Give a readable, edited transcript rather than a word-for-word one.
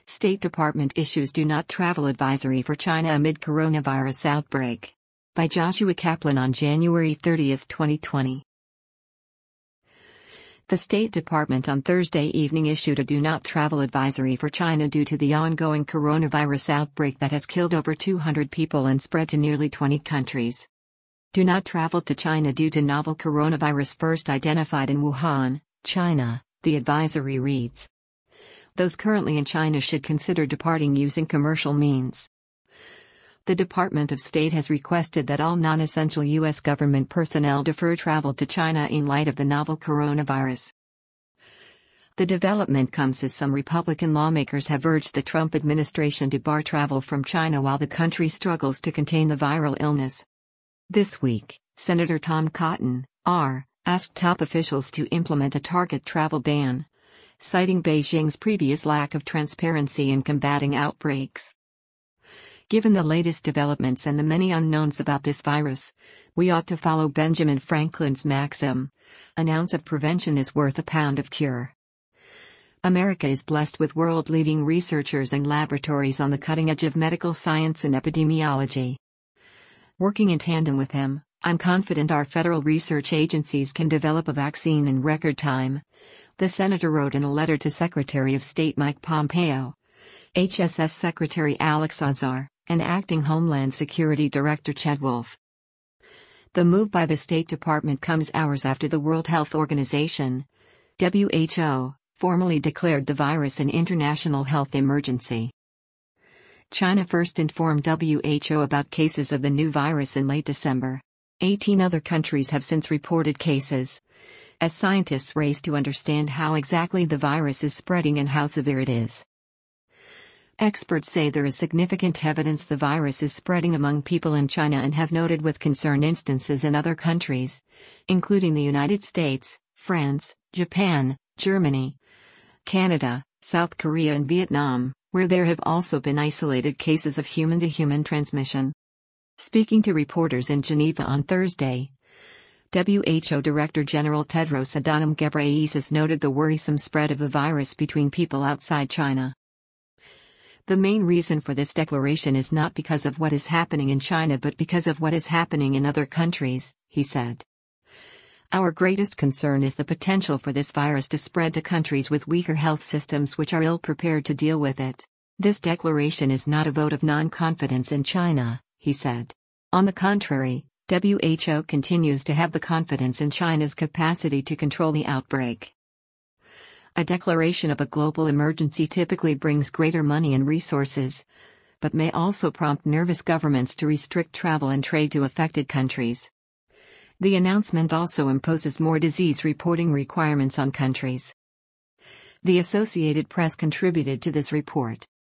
State Department issues do not travel advisory for China amid coronavirus outbreak. By Joshua Kaplan on January 30, 2020. The State Department on Thursday evening issued a do not travel advisory for China due to the ongoing coronavirus outbreak that has killed over 200 people and spread to nearly 20 countries. Do not travel to China due to novel coronavirus first identified in Wuhan, China, the advisory reads. Those currently in China should consider departing using commercial means. The Department of State has requested that all non-essential U.S. government personnel defer travel to China in light of the novel coronavirus. The development comes as some Republican lawmakers have urged the Trump administration to bar travel from China while the country struggles to contain the viral illness. This week, Senator Tom Cotton, R., asked top officials to implement a target travel ban, citing Beijing's previous lack of transparency in combating outbreaks. Given the latest developments and the many unknowns about this virus, we ought to follow Benjamin Franklin's maxim: an ounce of prevention is worth a pound of cure. America is blessed with world-leading researchers and laboratories on the cutting edge of medical science and epidemiology. Working in tandem with them, I'm confident our federal research agencies can develop a vaccine in record time, the senator wrote in a letter to Secretary of State Mike Pompeo, HSS Secretary Alex Azar, and Acting Homeland Security Director Chad Wolf. The move by the State Department comes hours after the World Health Organization, WHO, formally declared the virus an international health emergency. China first informed WHO about cases of the new virus in late December. 18 other countries have since reported cases, as scientists race to understand how exactly the virus is spreading and how severe it is. Experts say there is significant evidence the virus is spreading among people in China and have noted with concern instances in other countries, including the United States, France, Japan, Germany, Canada, South Korea and Vietnam, where there have also been isolated cases of human-to-human transmission. Speaking to reporters in Geneva on Thursday, WHO Director General Tedros Adhanom Ghebreyesus noted the worrisome spread of the virus between people outside China. The main reason for this declaration is not because of what is happening in China but because of what is happening in other countries, he said. Our greatest concern is the potential for this virus to spread to countries with weaker health systems which are ill-prepared to deal with it. This declaration is not a vote of non-confidence in China, he said. On the contrary, WHO continues to have the confidence in China's capacity to control the outbreak. A declaration of a global emergency typically brings greater money and resources, but may also prompt nervous governments to restrict travel and trade to affected countries. The announcement also imposes more disease reporting requirements on countries. The Associated Press contributed to this report.